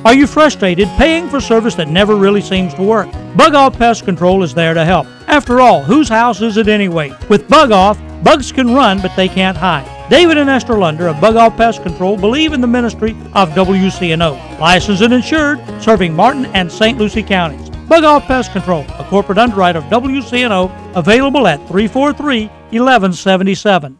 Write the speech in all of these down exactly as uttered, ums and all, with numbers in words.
Are you frustrated paying for service that never really seems to work? Bug Off Pest Control is there to help. After all, whose house is it anyway? With Bug Off, bugs can run, but they can't hide. David and Esther Lunder of Bug Off Pest Control believe in the ministry of W C N O. Licensed and insured, serving Martin and Saint Lucie counties. Bug Off Pest Control, a corporate underwriter of W C N O, available at three four three, one one seven seven.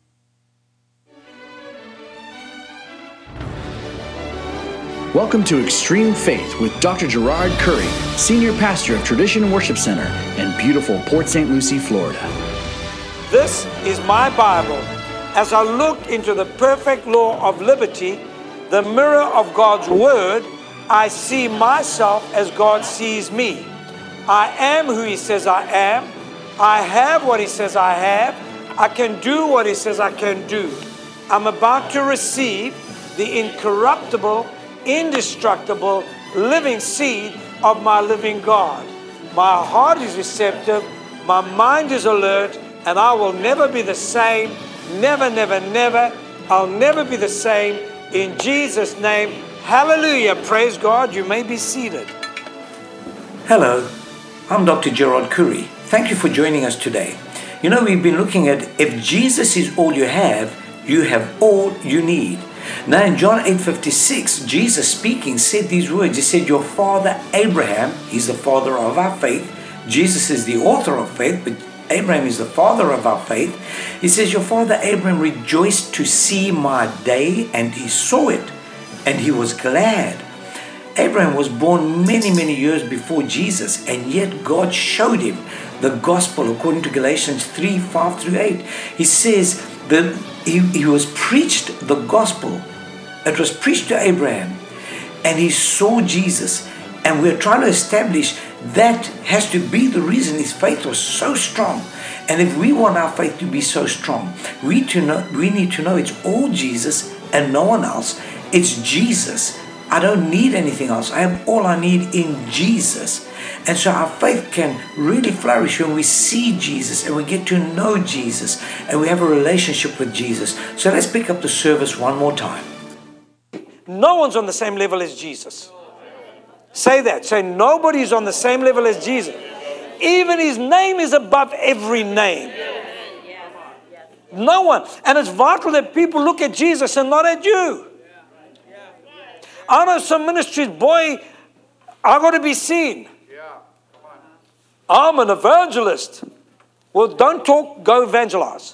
Welcome to Extreme Faith with Doctor Gerard Curry, Senior Pastor of Tradition Worship Center in beautiful Port Saint Lucie, Florida. This is my Bible. As I look into the perfect law of liberty, the mirror of God's Word, I see myself as God sees me. I am who He says I am. I have what He says I have. I can do what He says I can do. I'm about to receive the incorruptible, indestructible, living seed of my living God. My heart is receptive, my mind is alert, and I will never be the same. Never, never, never. I'll never be the same. In Jesus' name, hallelujah. Praise God. You may be seated. Hello, I'm Doctor Gerard Curry. Thank you for joining us today. You know, we've been looking at if Jesus is all you have, you have all you need. Now in John eight fifty-six, Jesus speaking said these words. He said, your father Abraham, he's the father of our faith. Jesus is the author of faith, but Abraham is the father of our faith. He says, your father Abraham rejoiced to see my day, and he saw it, and he was glad. Abraham was born many, many years before Jesus, and yet God showed him the gospel according to Galatians three, five through eight. He says that he, he was preached the gospel. It was preached to Abraham, and he saw Jesus. And we're trying to establish that has to be the reason his faith was so strong. And if we want our faith to be so strong, we, to know, we need to know it's all Jesus and no one else. It's Jesus. I don't need anything else. I have all I need in Jesus. And so our faith can really flourish when we see Jesus and we get to know Jesus and we have a relationship with Jesus. So let's pick up the service one more time. No one's on the same level as Jesus. Say that. Say nobody's on the same level as Jesus. Even His name is above every name. No one. And it's vital that people look at Jesus and not at you. I know some ministries, boy, I got to be seen. I'm an evangelist. Well, don't talk, go evangelize.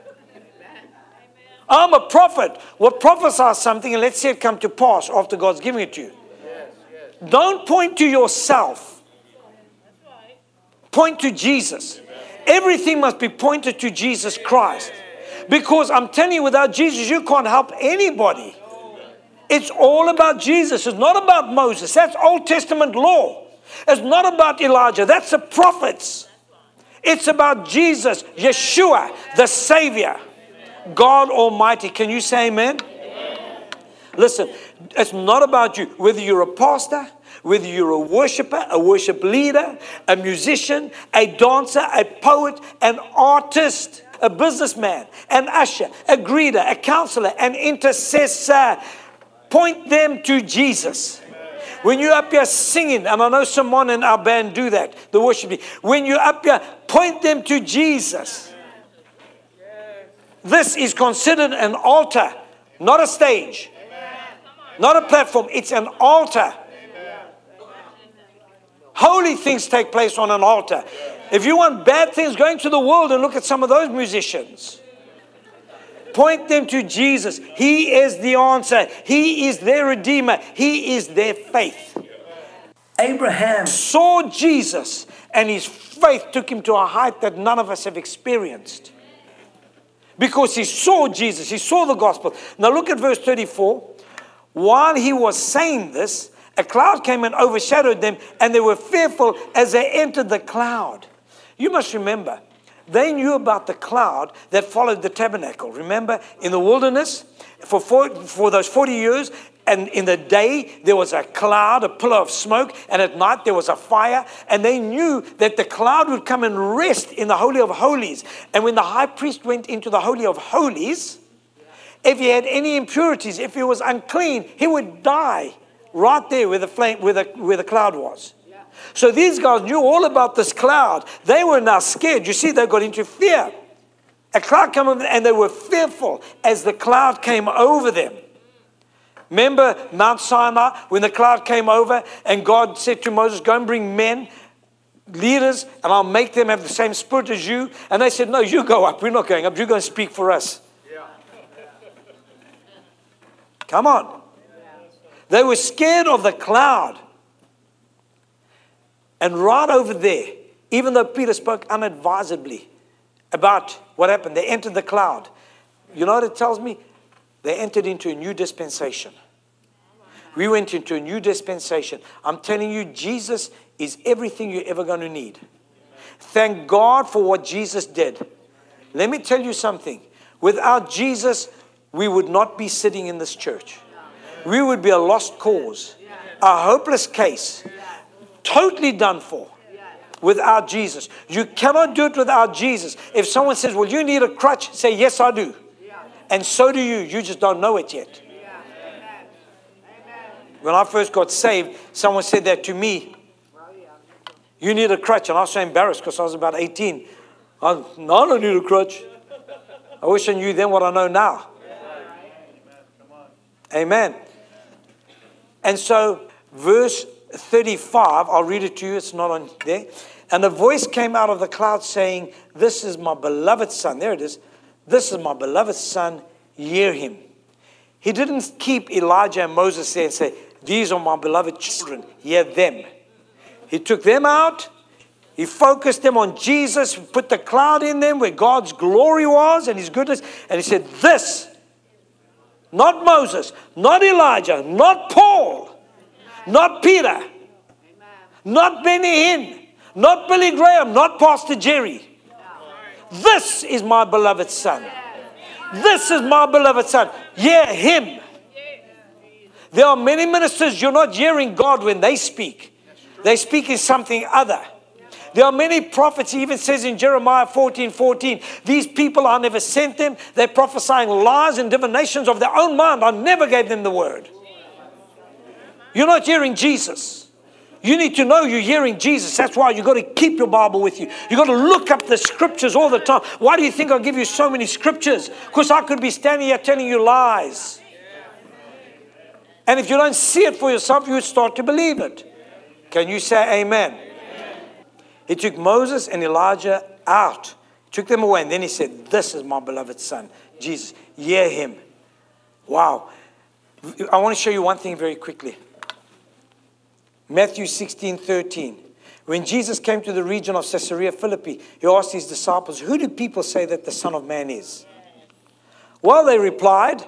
I'm a prophet. Well, prophesy something and let's see it come to pass after God's giving it to you. Don't point to yourself. Point to Jesus. Everything must be pointed to Jesus Christ. Because I'm telling you, without Jesus, you can't help anybody. It's all about Jesus. It's not about Moses. That's Old Testament law. It's not about Elijah. That's the prophets. It's about Jesus, Yeshua, the Savior, God Almighty. Can you say amen? Listen, it's not about you. Whether you're a pastor, whether you're a worshiper, a worship leader, a musician, a dancer, a poet, an artist, a businessman, an usher, a greeter, a counselor, an intercessor. Point them to Jesus. When you're up here singing, and I know someone in our band do that, the worship leader. When you're up here, point them to Jesus. This is considered an altar, not a stage. Not a platform, it's an altar. Holy things take place on an altar. If you want bad things, go into the world and look at some of those musicians. Point them to Jesus. He is the answer. He is their Redeemer. He is their faith. Abraham saw Jesus, and his faith took him to a height that none of us have experienced. Because he saw Jesus, he saw the gospel. Now look at verse thirty-four. While he was saying this, a cloud came and overshadowed them, and they were fearful as they entered the cloud. You must remember, they knew about the cloud that followed the tabernacle. Remember, in the wilderness, for, four, for those forty years, and in the day, there was a cloud, a pillar of smoke, and at night there was a fire, and they knew that the cloud would come and rest in the Holy of Holies. And when the high priest went into the Holy of Holies, if he had any impurities, if he was unclean, he would die right there where the flame, where the, where the cloud was. So these guys knew all about this cloud. They were now scared. You see, they got into fear. A cloud came over and they were fearful as the cloud came over them. Remember Mount Sinai when the cloud came over and God said to Moses, go and bring men, leaders, and I'll make them have the same spirit as you. And they said, no, you go up. We're not going up. You're going to speak for us. Yeah. Come on. They were scared of the cloud. And right over there, even though Peter spoke unadvisedly about what happened, they entered the cloud. You know what it tells me? They entered into a new dispensation. We went into a new dispensation. I'm telling you, Jesus is everything you're ever going to need. Thank God for what Jesus did. Let me tell you something. Without Jesus, we would not be sitting in this church. We would be a lost cause, a hopeless case, totally done for. Without Jesus. You cannot do it without Jesus. If someone says, well, you need a crutch, say, yes, I do. And so do you. You just don't know it yet. When I first got saved, someone said that to me. You need a crutch. And I was so embarrassed because I was about eighteen. I, no, I don't need a crutch. I wish I knew then what I know now. Amen. And so, verse thirty-five, I'll read it to you. It's not on there. And a voice came out of the cloud saying, this is my beloved son. There it is. This is my beloved son, hear him. He didn't keep Elijah and Moses there and say, these are my beloved children, hear them. He took them out. He focused them on Jesus, put the cloud in them where God's glory was and his goodness. And he said, this, not Moses, not Elijah, not Paul, not Peter, not Benny Hinn, not Billy Graham, not Pastor Jerry. This is my beloved son. This is my beloved son. Hear him. There are many ministers, you're not hearing God when they speak. They speak in something other. There are many prophets, he even says in Jeremiah fourteen fourteen, these people, I never sent them. They're prophesying lies and divinations of their own mind. I never gave them the word. You're not hearing Jesus. You need to know you're hearing Jesus. That's why you've got to keep your Bible with you. You've got to look up the scriptures all the time. Why do you think I give you so many scriptures? Because I could be standing here telling you lies. And if you don't see it for yourself, you start to believe it. Can you say amen? He took Moses and Elijah out. Took them away. And then he said, this is my beloved son, Jesus. Hear him. Wow. I want to show you one thing very quickly. Matthew sixteen thirteen. When Jesus came to the region of Caesarea Philippi, he asked his disciples, who do people say that the Son of Man is? Well, they replied,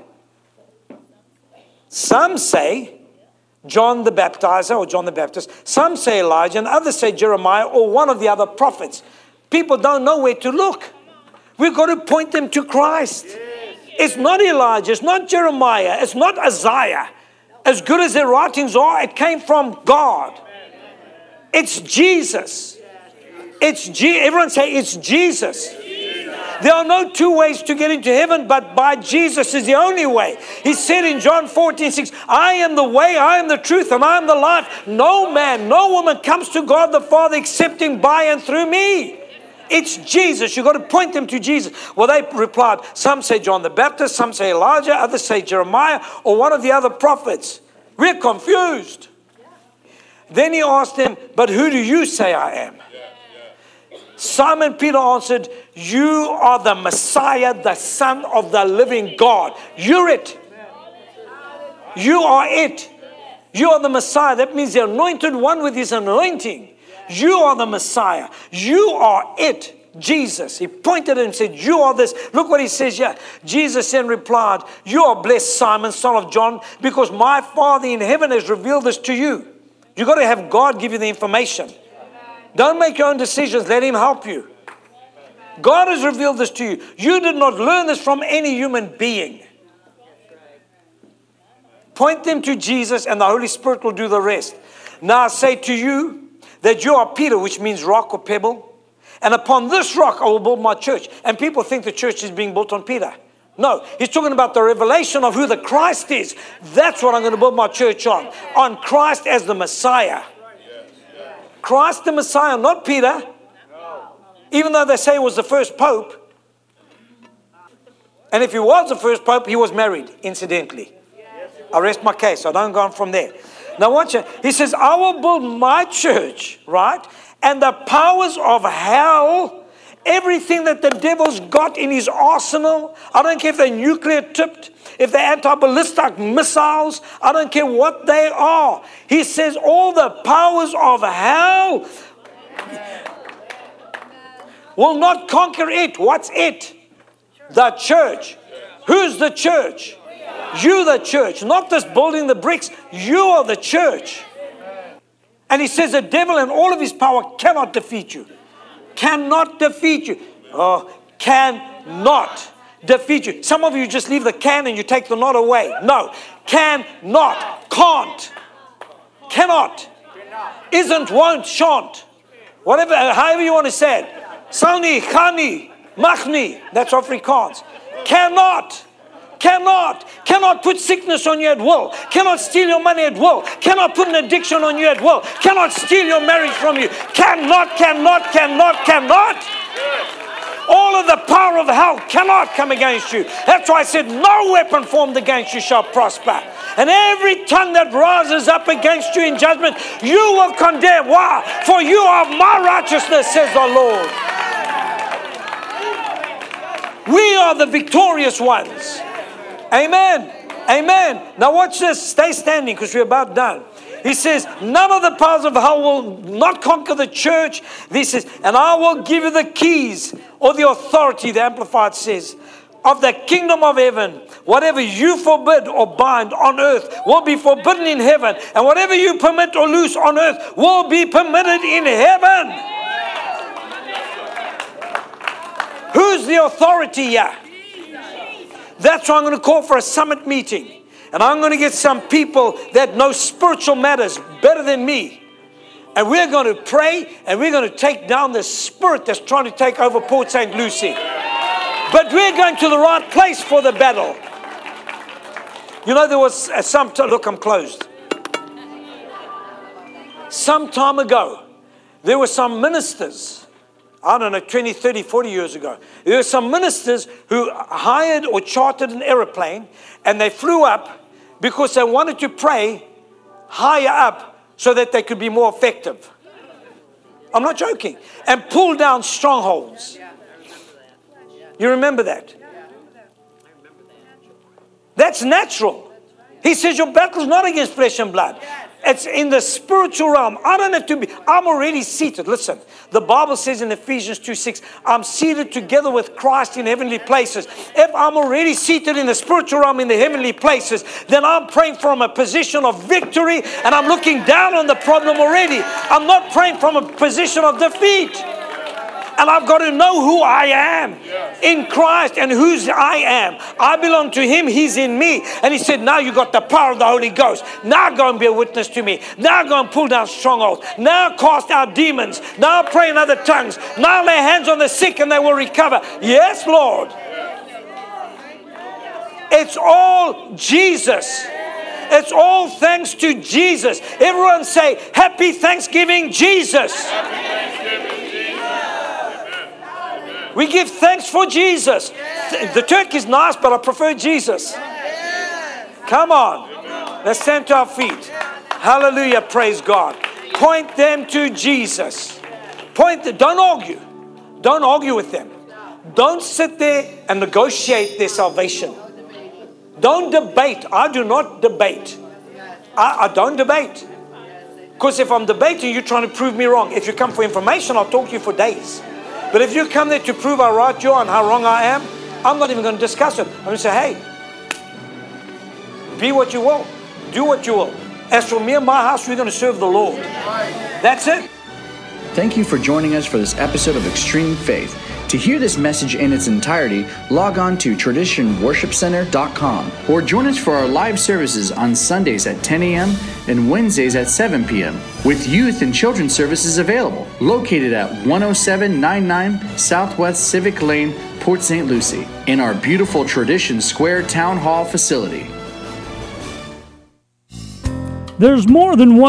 some say John the Baptizer or John the Baptist. Some say Elijah and others say Jeremiah or one of the other prophets. People don't know where to look. We've got to point them to Christ. It's not Elijah. It's not Jeremiah. It's not Isaiah. As good as their writings are, it came from God. It's Jesus. It's G. Everyone say it's Jesus. There are no two ways to get into heaven, but by Jesus is the only way. He said in John fourteen six, I am the way, I am the truth, and I am the life. No man, no woman comes to God the Father excepting by and through me. It's Jesus. You've got to point them to Jesus. Well, they replied, some say John the Baptist, some say Elijah, others say Jeremiah, or one of the other prophets. We're confused. Then he asked them, but who do you say I am? Simon Peter answered, you are the Messiah, the Son of the living God. You're it. You are it. You are the Messiah. That means the anointed one with his anointing. You are the Messiah. You are it, Jesus. He pointed and said, you are this. Look what he says here. Jesus then replied, you are blessed, Simon, son of John, because my Father in heaven has revealed this to you. You've got to have God give you the information. Don't make your own decisions. Let him help you. God has revealed this to you. You did not learn this from any human being. Point them to Jesus and the Holy Spirit will do the rest. Now I say to you, that you are Peter, which means rock or pebble. And upon this rock I will build my church. And people think the church is being built on Peter. No, he's talking about the revelation of who the Christ is. That's what I'm going to build my church on. On Christ as the Messiah. Christ the Messiah, not Peter. Even though they say he was the first pope. And if he was the first pope, he was married, incidentally. I rest my case. I don't go on from there. Now watch it. He says, I will build my church, right? And the powers of hell, everything that the devil's got in his arsenal, I don't care if they're nuclear tipped, if they're anti-ballistic missiles, I don't care what they are. He says all the powers of hell will not conquer it. What's it? The church. Who's the church? You the church. Not just building the bricks. You are the church. And he says the devil and all of his power cannot defeat you. Cannot defeat you. Oh, cannot defeat you. Some of you just leave the can and you take the not away. No. Cannot. Can't. Cannot. Isn't, won't, shan't. Whatever, however you want to say it. Sani, Khani, Machni. That's Afrikaans. Cannot. Cannot. Cannot put sickness on you at will. Cannot steal your money at will. Cannot put an addiction on you at will. Cannot steal your marriage from you. Cannot, cannot, cannot, cannot. All of the power of hell cannot come against you. That's why I said, no weapon formed against you shall prosper. And every tongue that rises up against you in judgment, you will condemn. Why? For you are my righteousness, says the Lord. We are the victorious ones. Amen. Amen. Now watch this. Stay standing because we're about done. He says, none of the powers of hell will not conquer the church. This is, and I will give you the keys or the authority, the Amplified says, of the kingdom of heaven. Whatever you forbid or bind on earth will be forbidden in heaven. And whatever you permit or loose on earth will be permitted in heaven. Who's the authority here? That's why I'm going to call for a summit meeting. And I'm going to get some people that know spiritual matters better than me. And we're going to pray and we're going to take down the spirit that's trying to take over Port Saint Lucie. But we're going to the right place for the battle. You know, there was some time, look, I'm closed. Some time ago, there were some ministers, I don't know, twenty, thirty, forty years ago. There were some ministers who hired or chartered an aeroplane and they flew up because they wanted to pray higher up so that they could be more effective. I'm not joking. And pull down strongholds. You remember that? That's natural. He says your battle is not against flesh and blood. It's in the spiritual realm. I don't have to be, I'm already seated. Listen, the Bible says in Ephesians two six, I'm seated together with Christ in heavenly places. If I'm already seated in the spiritual realm in the heavenly places, then I'm praying from a position of victory and I'm looking down on the problem already. I'm not praying from a position of defeat. And I've got to know who I am in Christ and whose I am. I belong to Him. He's in me. And He said, now you got the power of the Holy Ghost. Now go and be a witness to me. Now go and pull down strongholds. Now cast out demons. Now pray in other tongues. Now lay hands on the sick and they will recover. Yes, Lord. It's all Jesus. It's all thanks to Jesus. Everyone say, Happy Thanksgiving, Jesus. Happy Thanksgiving. We give thanks for Jesus. The turkey is nice, but I prefer Jesus. Come on. Let's stand to our feet. Hallelujah. Praise God. Point them to Jesus. Point them. Don't argue. Don't argue with them. Don't sit there and negotiate their salvation. Don't debate. I do not debate. I, I don't debate. Because if I'm debating, you're trying to prove me wrong. If you come for information, I'll talk to you for days. But if you come there to prove how right you are and how wrong I am, I'm not even going to discuss it. I'm going to say, hey, be what you will. Do what you will. As for me and my house, we're going to serve the Lord. That's it. Thank you for joining us for this episode of Extreme Faith. To hear this message in its entirety, log on to tradition worship center dot com or join us for our live services on Sundays at ten a.m. and Wednesdays at seven p.m. with youth and children's services available, located at one oh seven ninety-nine Southwest Civic Lane, Port Saint Lucie, in our beautiful Tradition Square Town Hall facility. There's more than one